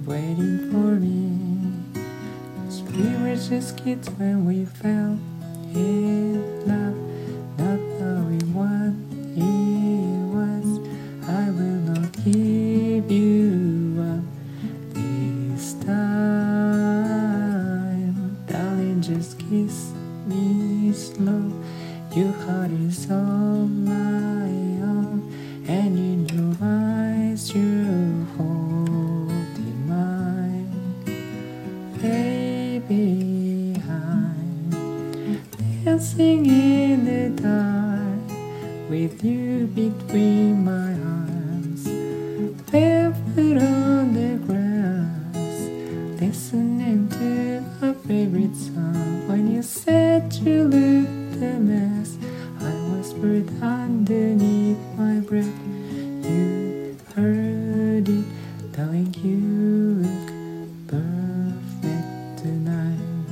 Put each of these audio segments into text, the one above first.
waiting for me. 'Cause we were just kids when we fell in love, not knowing what it was. I will not give you up this time. Darling, just kiss me slow. Your heart is all my own, and in your eyes you hold in mine. Baby, I'm dancing in the dark with you between my arms, barefoot on the grass, listening to our favorite song. When you said you looked a mess, I whispered underneath my breath. You heard it, darling, you look perfect tonight.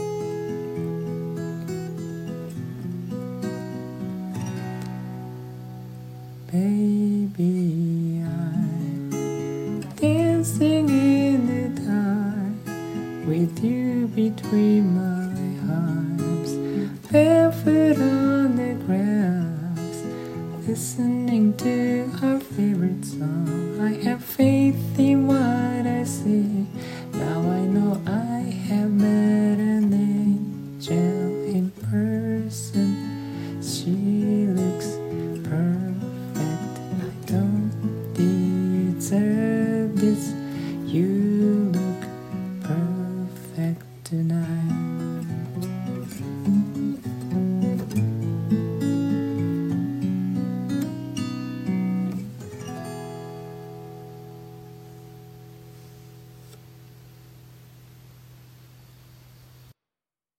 Baby, I'm dancing in the dark with you between my arms, barefoot on the grass, listen